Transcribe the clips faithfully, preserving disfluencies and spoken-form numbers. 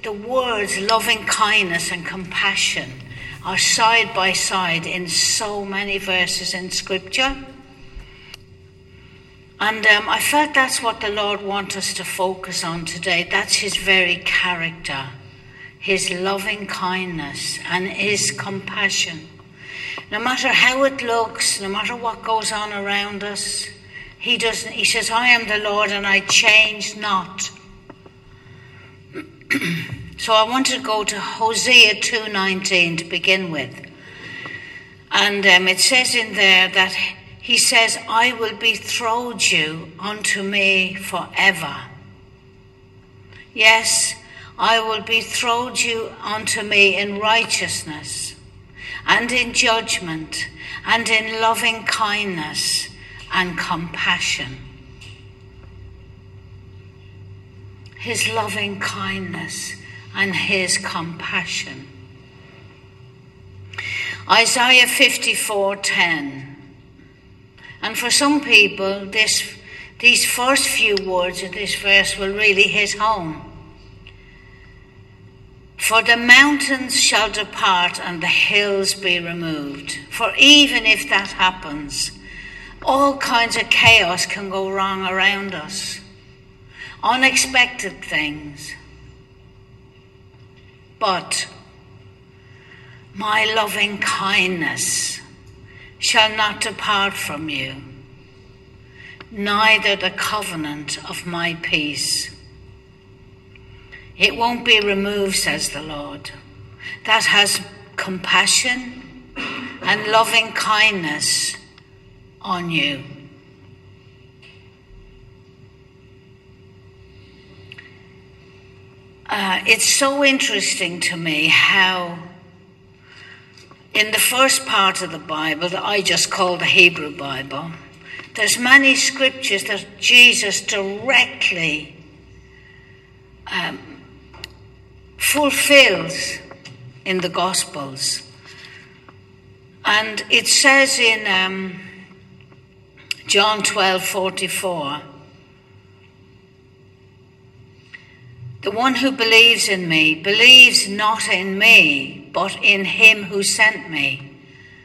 the words loving kindness and compassion are side by side in so many verses in Scripture. And um, I felt that's what the Lord wants us to focus on today. That's his very character, his loving kindness and his compassion. No matter how it looks, no matter what goes on around us, he doesn't. He says, I am the Lord and I change not. So I want to go to Hosea two nineteen to begin with. And um, it says in there that he says, I will betroth you unto me forever. Yes, I will betroth you unto me in righteousness and in judgment and in loving kindness and compassion. His loving kindness and his compassion. Isaiah fifty-four ten. And for some people, this, these first few words of this verse will really hit home. For the mountains shall depart and the hills be removed. For even if that happens, all kinds of chaos can go wrong around us. Unexpected things. But my loving kindness shall not depart from you, neither the covenant of my peace. It won't be removed, says the Lord. That has compassion and loving kindness on you. Uh, it's so interesting to me how in the first part of the Bible that I just call the Hebrew Bible, there's many scriptures that Jesus directly um, fulfills in the Gospels. And it says in um, John twelve forty-four, the one who believes in me believes not in me, but in him who sent me.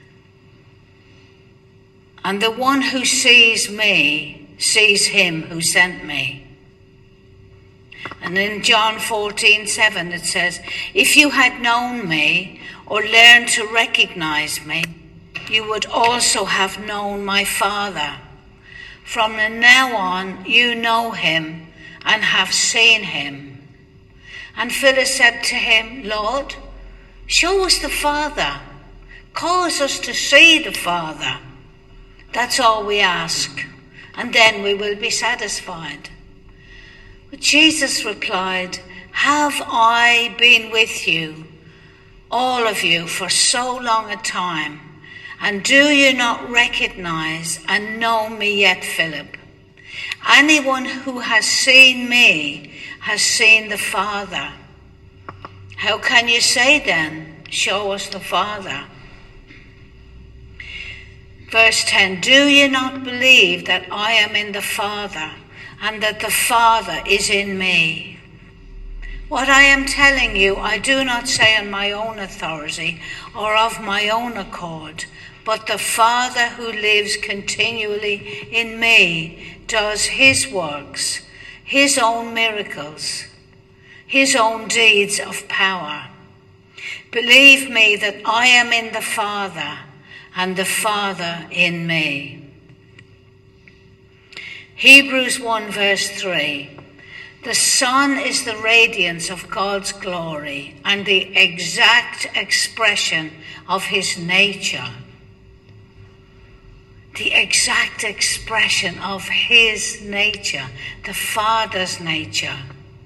And the one who sees me sees him who sent me. And in John fourteen seven it says, if you had known me or learned to recognize me, you would also have known my Father. From now on you know him and have seen him. And Philip said to him, Lord, show us the Father. Cause us to see the Father. That's all we ask, and then we will be satisfied. But Jesus replied, have I been with you, all of you, for so long a time, and do you not recognize and know me yet, Philip? Anyone who has seen me has seen the Father. How can you say then, show us the Father? Verse ten, do you not believe that I am in the Father and that the Father is in me? What I am telling you, I do not say on my own authority or of my own accord, but the Father who lives continually in me does his works, his own miracles, his own deeds of power. Believe me that I am in the Father and the Father in me. Hebrews one verse three. The Son is the radiance of God's glory and the exact expression of his nature. The exact expression of his nature, the Father's nature.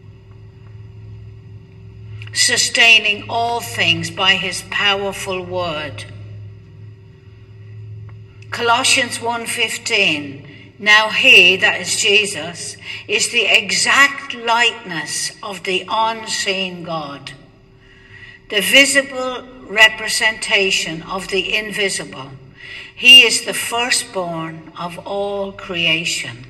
Sustaining all things by his powerful word. Colossians one fifteen. Now he, that is Jesus, is the exact likeness of the unseen God, the visible representation of the invisible. He is the firstborn of all creation.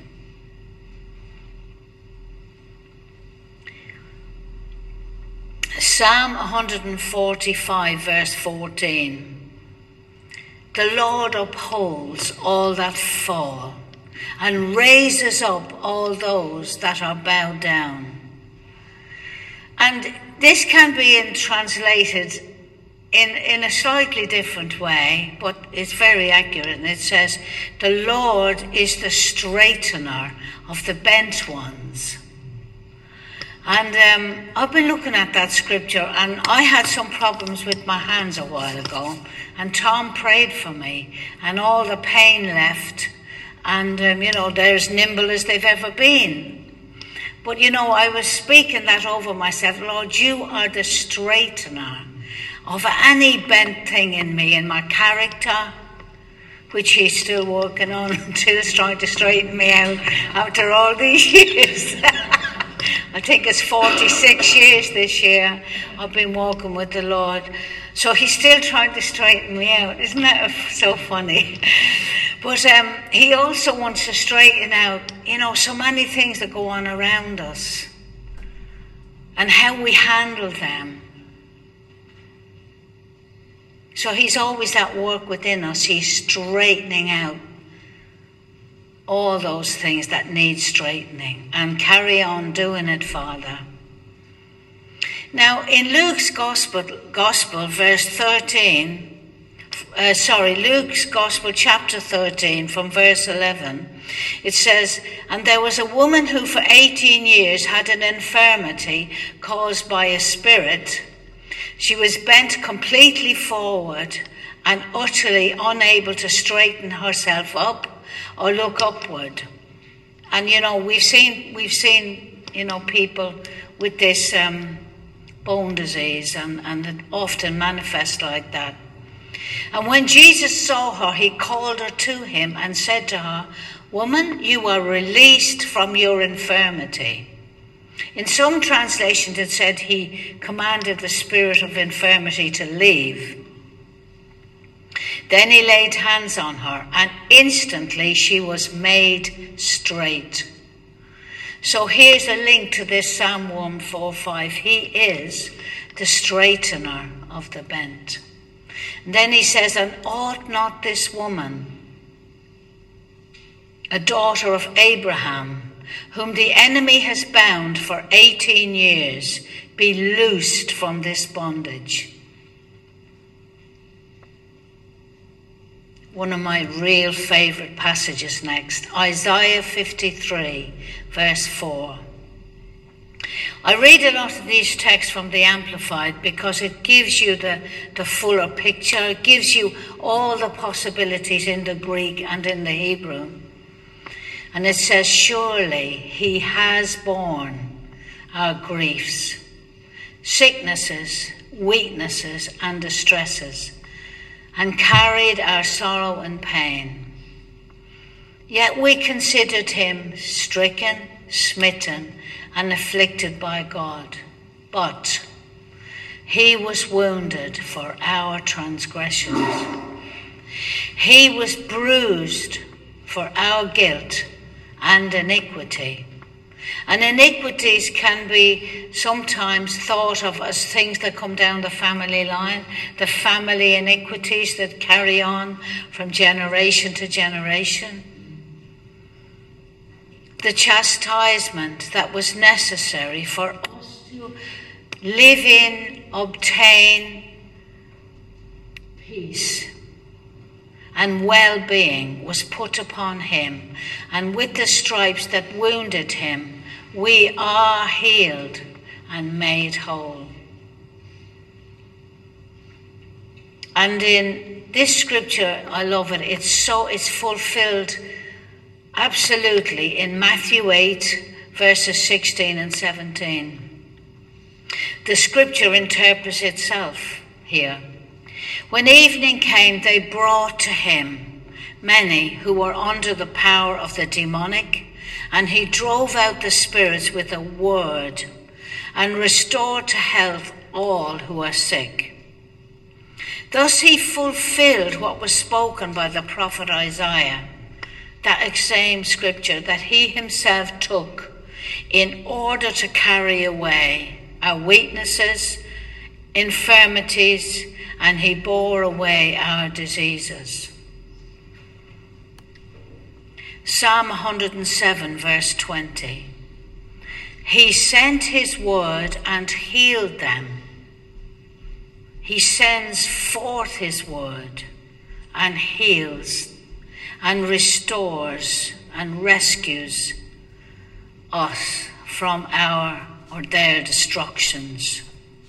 Psalm one forty-five, verse fourteen. The Lord upholds all that fall, and raises up all those that are bowed down. And this can be in, translated in, in a slightly different way, but it's very accurate. And it says, the Lord is the straightener of the bent ones. And um, I've been looking at that scripture, and I had some problems with my hands a while ago, and Tom prayed for me, and all the pain left, and um, you know, they're as nimble as they've ever been. But you know, I was speaking that over myself. Lord, you are the straightener of any bent thing in me, in my character, which he's still working on, until he's trying to straighten me out after all these years. I think it's forty-six years this year I've been walking with the Lord. So he's still trying to straighten me out. Isn't that so funny? But um, he also wants to straighten out, you know, so many things that go on around us and how we handle them. So he's always at work within us. He's straightening out all those things that need straightening, and carry on doing it, Father. Now, in Luke's Gospel, Gospel verse thirteen, uh, sorry, Luke's Gospel, chapter thirteen, from verse eleven, it says, and there was a woman who for eighteen years had an infirmity caused by a spirit. She was bent completely forward and utterly unable to straighten herself up or look upward. And you know, we've seen we've seen you know people with this um, bone disease, and, and it often manifests like that. And when Jesus saw her, he called her to him and said to her, woman, you are released from your infirmity. In some translations it said he commanded the spirit of infirmity to leave. Then he laid hands on her, and instantly she was made straight. So here's a link to this Psalm one forty-five. He is the straightener of the bent. And then he says, and ought not this woman, a daughter of Abraham, whom the enemy has bound for eighteen years, be loosed from this bondage? One of my real favourite passages next, Isaiah fifty-three, verse four. I read a lot of these texts from the Amplified because it gives you the, the fuller picture. It gives you all the possibilities in the Greek and in the Hebrew. And it says, surely he has borne our griefs, sicknesses, weaknesses, and distresses, and carried our sorrow and pain. Yet we considered him stricken, smitten, and afflicted by God. But he was wounded for our transgressions. He was bruised for our guilt and iniquity. And iniquities can be sometimes thought of as things that come down the family line, the family iniquities that carry on from generation to generation. The chastisement that was necessary for us to live in, obtain peace and well-being was put upon him, and with the stripes that wounded him, we are healed and made whole. And in this scripture, I love it. It's so it's fulfilled absolutely in Matthew eight, verses sixteen and seventeen. The scripture interprets itself here. When evening came, they brought to him many who were under the power of the demonic, and he drove out the spirits with a word and restored to health all who are sick. Thus he fulfilled what was spoken by the prophet Isaiah, that same scripture that he himself took in order to carry away our weaknesses infirmities, and he bore away our diseases. Psalm one hundred seven, verse twenty. He sent his word and healed them. He sends forth his word and heals and restores and rescues us from our or their destructions.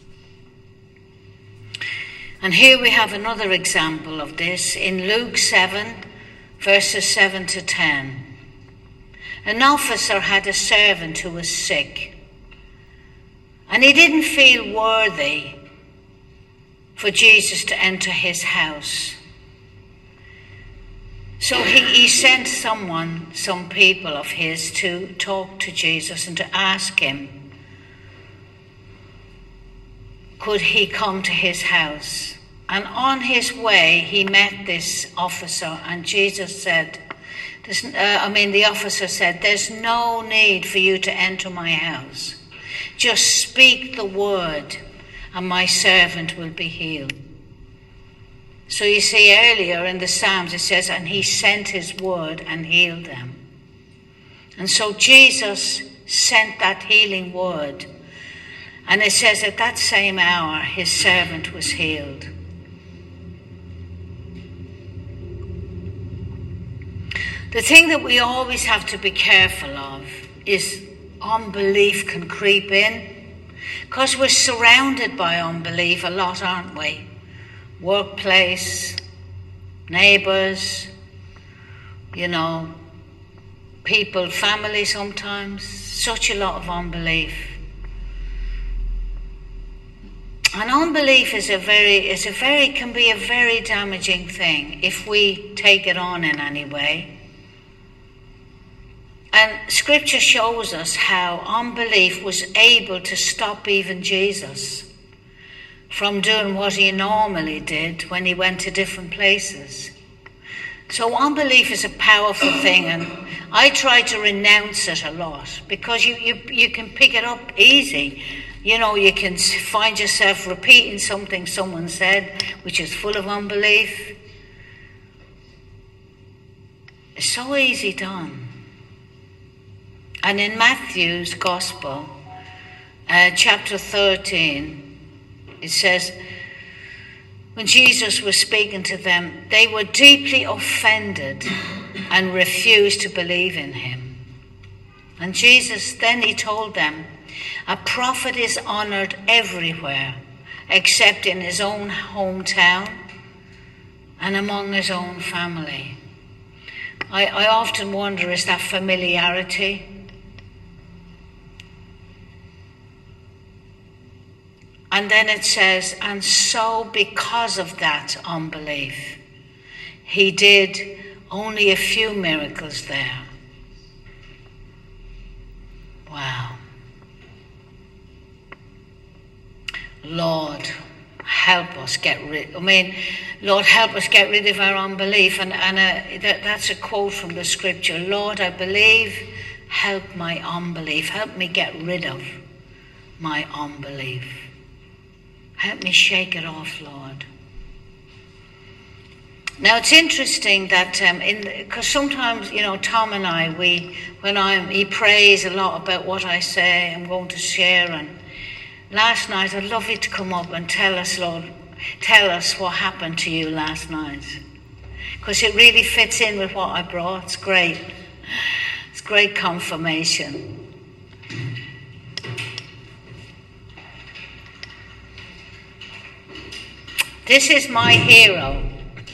And here we have another example of this in Luke seven, verses seven to ten. An officer had a servant who was sick, and he didn't feel worthy for Jesus to enter his house. So he, he sent someone, some people of his, to talk to Jesus and to ask him, could he come to his house? And on his way, he met this officer, and Jesus said, uh, I mean, the officer said, there's no need for you to enter my house. Just speak the word, and my servant will be healed. So you see, earlier in the Psalms, it says, and he sent his word and healed them. And so Jesus sent that healing word. And it says at that same hour, his servant was healed. The thing that we always have to be careful of is unbelief can creep in, because we're surrounded by unbelief a lot, aren't we? Workplace, neighbours, you know, people, family sometimes, such a lot of unbelief. And unbelief is a very, is a very, can be a very damaging thing if we take it on in any way. And scripture shows us how unbelief was able to stop even Jesus from doing what he normally did when he went to different places. So unbelief is a powerful thing, and I try to renounce it a lot, because you, you, you can pick it up easy. You know, you can find yourself repeating something someone said, which is full of unbelief. It's so easy done. And in Matthew's Gospel, uh, chapter thirteen, it says, when Jesus was speaking to them, they were deeply offended and refused to believe in him. And Jesus, then he told them, a prophet is honored everywhere except in his own hometown and among his own family. I, I often wonder, is that familiarity? And then it says, and so because of that unbelief, he did only a few miracles there. Wow. Lord, help us get rid, I mean, Lord, help us get rid of our unbelief. And, and uh, that, that's a quote from the scripture. Lord, I believe, help my unbelief. Help me get rid of my unbelief. Help me shake it off, Lord. Now, it's interesting that, um, in because sometimes, you know, Tom and I, we, when I'm, he prays a lot about what I say, I'm going to share. And last night, I'd love you to come up and tell us, Lord, tell us what happened to you last night. Because it really fits in with what I brought. It's great. It's great confirmation. This is my hero.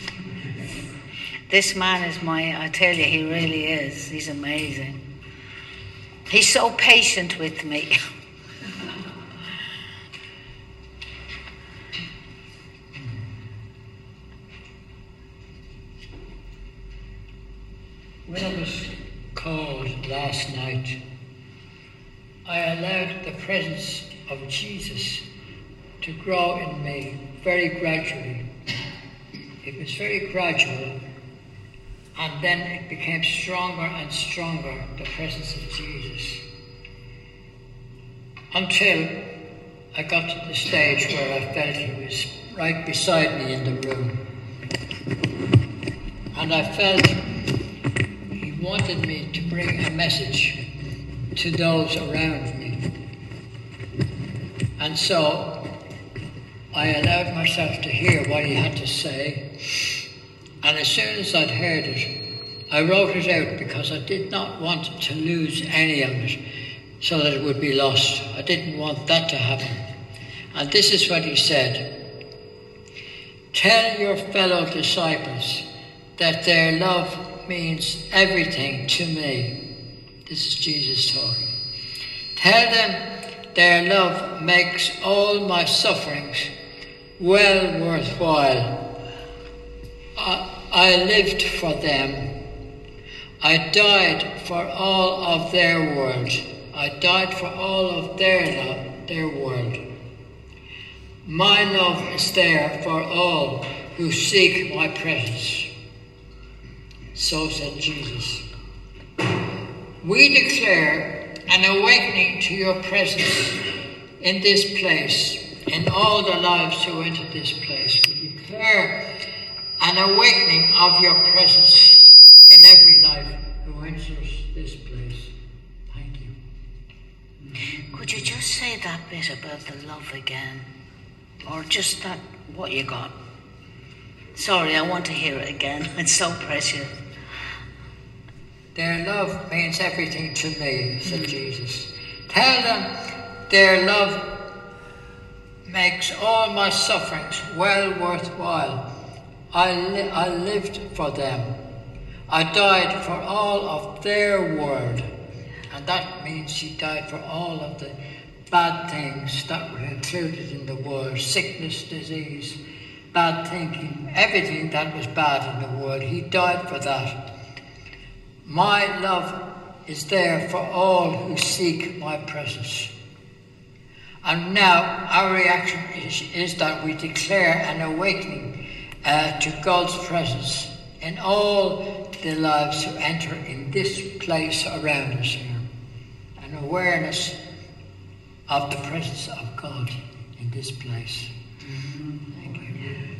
This man is my, I tell you, he really is. He's amazing. He's so patient with me. When I was called last night, I allowed the presence of Jesus to grow in me very gradually. It was very gradual, and then it became stronger and stronger, the presence of Jesus, until I got to the stage where I felt he was right beside me in the room. And I felt he wanted me to bring a message to those around me. And so I allowed myself to hear what he had to say. And as soon as I'd heard it, I wrote it out because I did not want to lose any of it so that it would be lost. I didn't want that to happen. And this is what he said. Tell your fellow disciples that their love means everything to me. This is Jesus talking. Tell them their love makes all my sufferings well worthwhile. I, I lived for them. I died for all of their world. I died for all of their love, their world. My love is there for all who seek my presence. So said Jesus. We declare an awakening to your presence in this place, in all the lives who enter this place. We declare an awakening of your presence in every life who enters this place. Thank you. Could you just say that bit about the love again? Or just that, what you got? Sorry, I want to hear it again. It's so precious. Their love means everything to me, said Jesus. Tell them their love makes all my sufferings well worthwhile. I, li- I lived for them. I died for all of their world. And that means he died for all of the bad things that were included in the world. Sickness, disease, bad thinking, everything that was bad in the world. He died for that. My love is there for all who seek my presence. And now our reaction is, is that we declare an awakening uh, to God's presence in all the lives who enter in this place around us here. An awareness of the presence of God in this place. Mm-hmm. Thank you.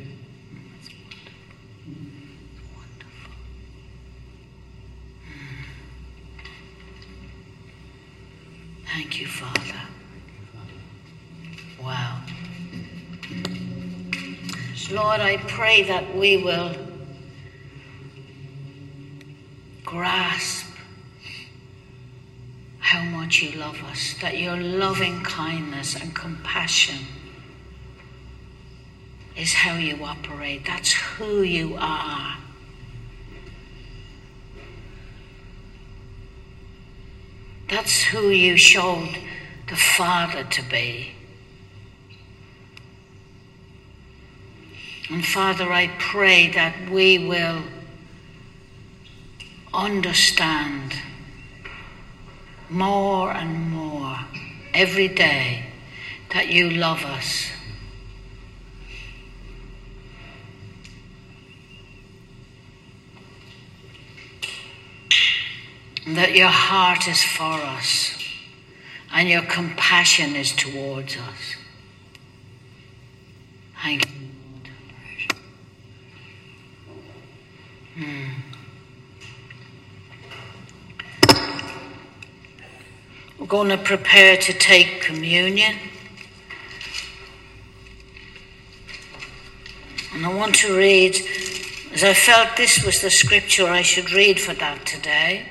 Thank you, Father. Wow. Lord, I pray that we will grasp how much you love us, that your loving kindness and compassion is how you operate. That's who you are. That's who you showed the Father to be. And Father, I pray that we will understand more and more every day that you love us. And that your heart is for us and your compassion is towards us. Thank you. Hmm. We're going to prepare to take communion. And I want to read, as I felt this was the scripture I should read for that today.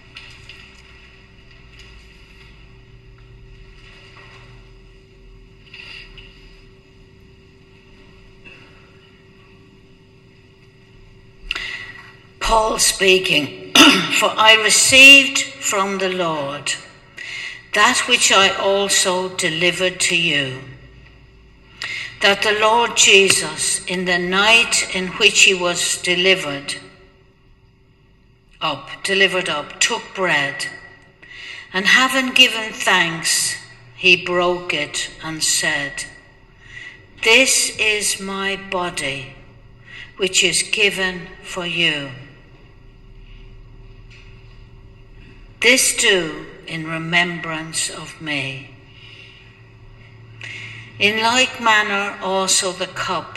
Paul speaking, for I received from the Lord that which I also delivered to you, that the Lord Jesus, in the night in which he was delivered up, delivered up, took bread, and having given thanks, he broke it and said, "This is my body, which is given for you. This do in remembrance of me." In like manner also the cup,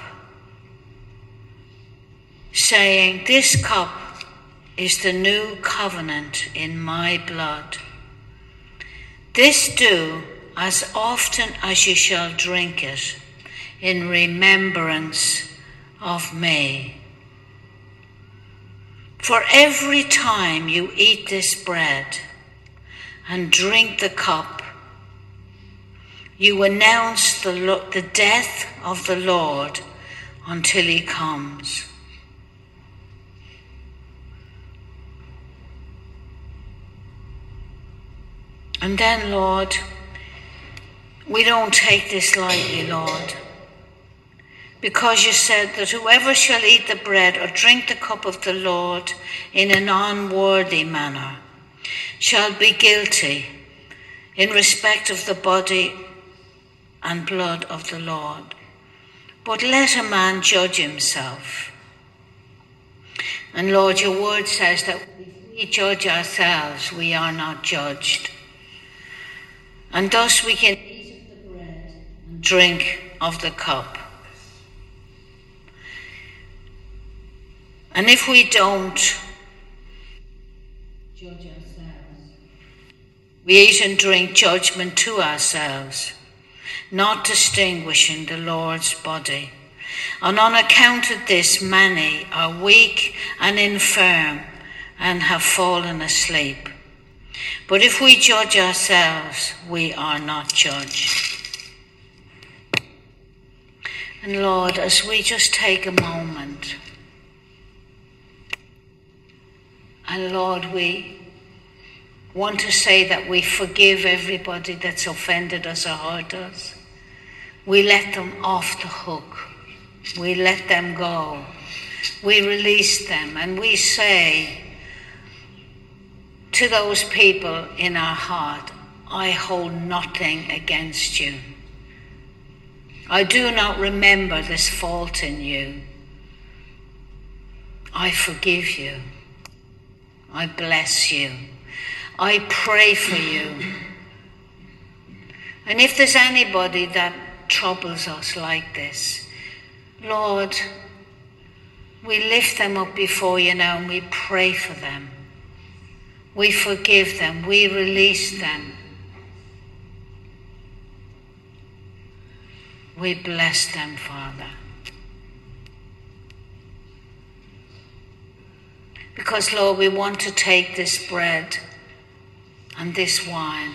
saying, this cup is the new covenant in my blood. This do as often as you shall drink it in remembrance of me. For every time you eat this bread and drink the cup, you announce the, lo- the death of the Lord until he comes. And then, Lord, we don't take this lightly, Lord, because you said that whoever shall eat the bread or drink the cup of the Lord in an unworthy manner shall be guilty in respect of the body and blood of the Lord. But let a man judge himself. And Lord, your word says that if we judge ourselves, we are not judged. And thus we can eat of the bread and drink of the cup. And if we don't judge ourselves, we eat and drink judgment to ourselves, not distinguishing the Lord's body. And on account of this, many are weak and infirm and have fallen asleep. But if we judge ourselves, we are not judged. And Lord, as we just take a moment, and Lord, we want to say that we forgive everybody that's offended us or hurt us. We let them off the hook. We let them go. We release them, and we say to those people in our heart, I hold nothing against you. I do not remember this fault in you. I forgive you. I bless you. I pray for you. And if there's anybody that troubles us like this, Lord, we lift them up before you now and we pray for them. We forgive them. We release them. We bless them, Father. Because, Lord, we want to take this bread and this wine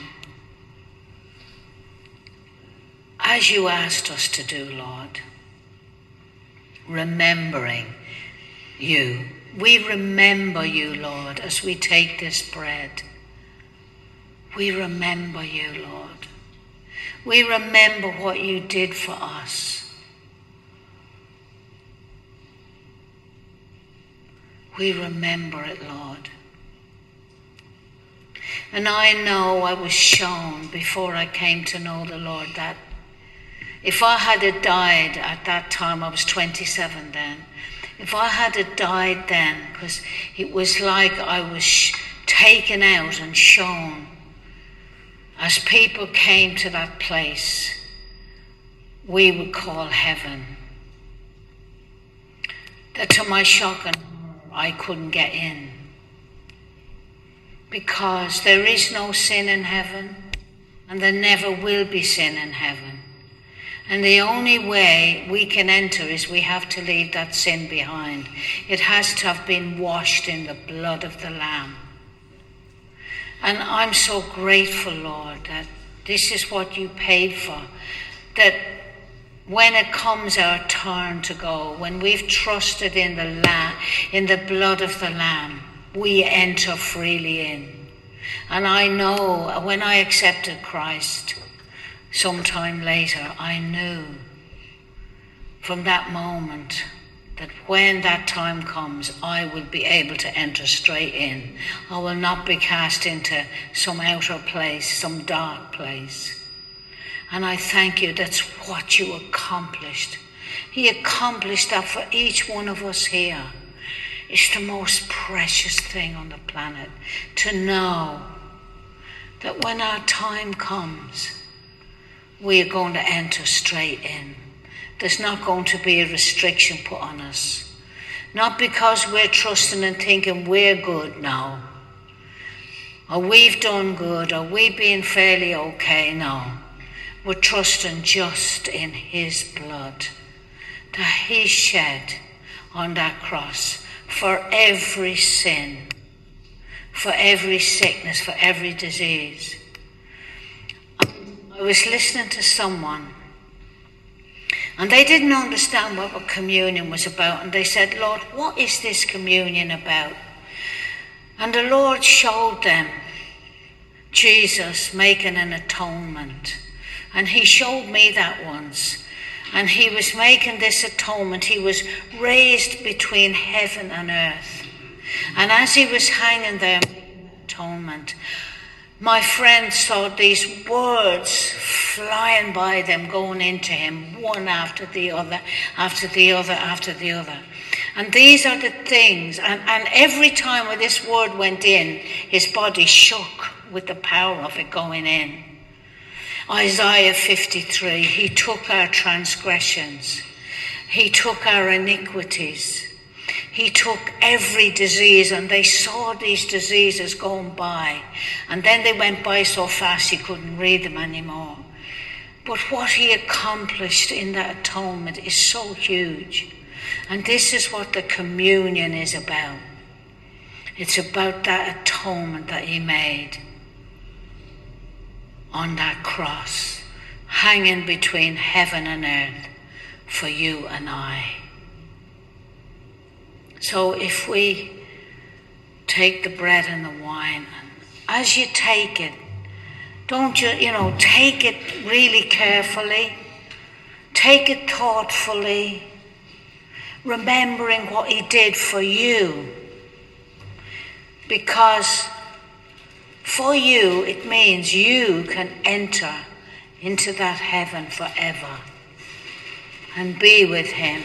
as you asked us to do, Lord, remembering you. We remember you, Lord, as we take this bread. We remember you, Lord. We remember what you did for us. We remember it, Lord. And I know I was shown before I came to know the Lord that if I had died at that time, I was twenty-seven then, if I had died then, because it was like I was taken out and shown as people came to that place we would call heaven, that to my shock and horror I couldn't get in, because there is no sin in heaven and there never will be sin in heaven. And the only way we can enter is we have to leave that sin behind. It has to have been washed in the blood of the Lamb. And I'm so grateful, Lord, that this is what you paid for. That when it comes our turn to go, when we've trusted in the Lamb, in the blood of the Lamb, we enter freely in. And I know when I accepted Christ, sometime later, I knew from that moment that when that time comes, I will be able to enter straight in. I will not be cast into some outer place, some dark place. And I thank you, that's what you accomplished. He accomplished that for each one of us here. It's the most precious thing on the planet to know that when our time comes, we're going to enter straight in. There's not going to be a restriction put on us. Not because we're trusting and thinking we're good now, or we've done good, or we've been fairly okay. No. We're trusting just in his blood that he shed on that cross for every sin, for every sickness, for every disease. I was listening to someone, and they didn't understand what communion was about, and they said, Lord, what is this communion about? And the Lord showed them Jesus making an atonement. And he showed me that once. And he was making this atonement. He was raised between heaven and earth. And as he was hanging there making atonement, my friend saw these words flying by them, going into him, one after the other, after the other, after the other. And these are the things. And, and every time when this word went in, his body shook with the power of it going in. Isaiah fifty-three, he took our transgressions. He took our iniquities. He took every disease, and they saw these diseases going by. And then they went by so fast he couldn't read them anymore. But what he accomplished in that atonement is so huge. And this is what the communion is about. It's about that atonement that he made on that cross, hanging between heaven and earth for you and I. So if we take the bread and the wine, and as you take it, don't you, you know, take it really carefully, take it thoughtfully, remembering what he did for you. Because for you, it means you can enter into that heaven forever and be with him.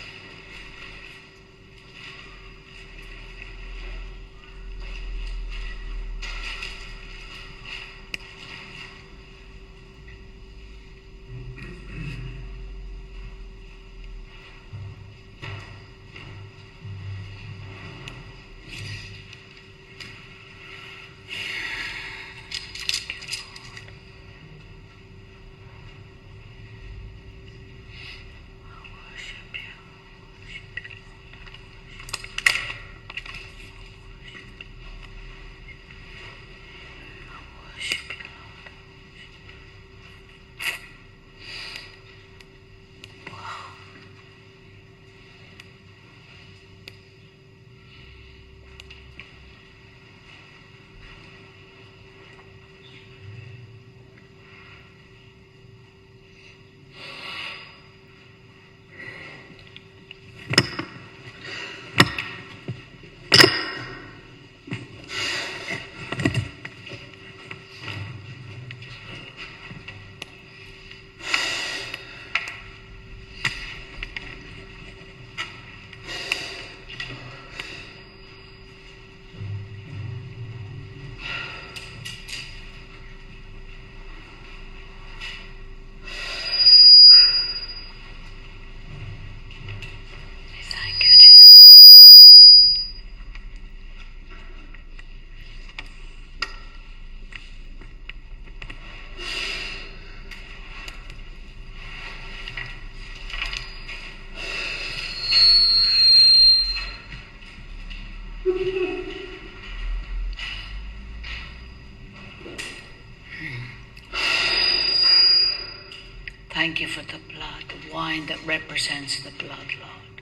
Thank you for the blood, the wine that represents the blood, Lord.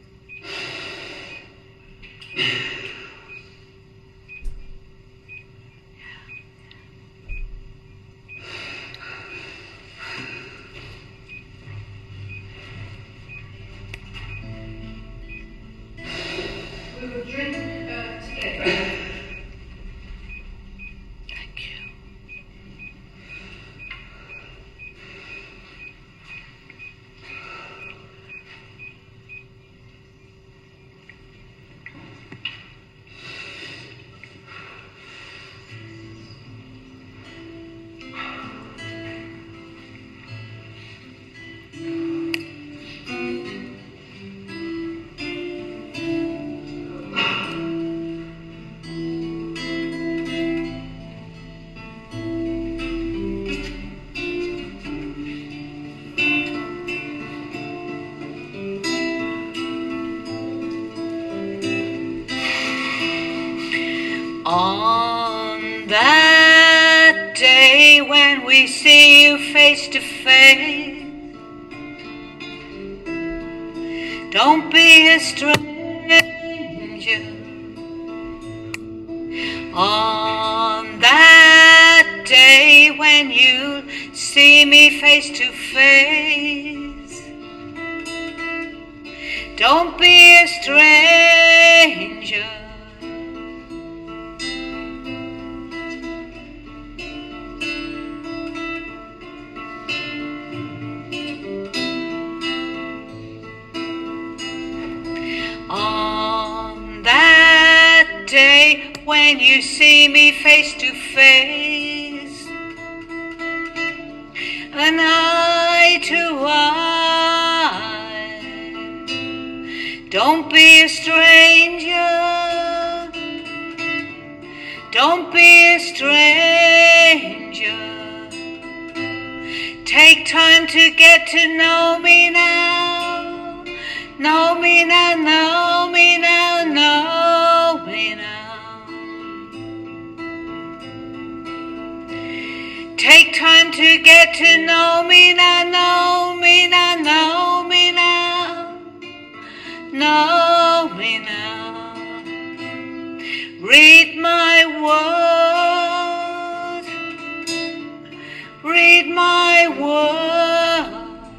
We will drink uh, together. we see you face to face. Don't be a stranger on that day when you see me face to face. Don't be a stranger. On that day when you see me face to face, and eye to eye, don't be a stranger, don't be a stranger. Take time to get to know me now, know me now, know me now, know me now. Take time to get to know me now, know me now, know me now, know me now. Read my word, read my word.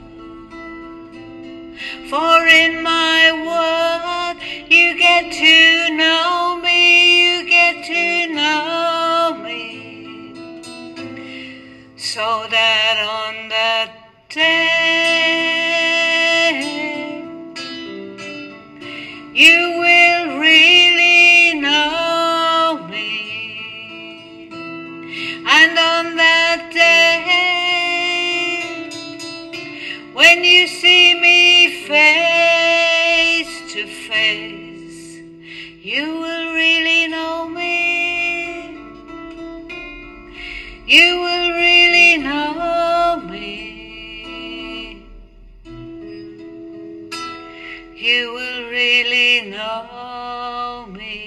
For in my word you get to know me, you get to know me, so that on that day you will really know me. And on that day when you see me face to face, you will really know me. You will really know me. You will really know me.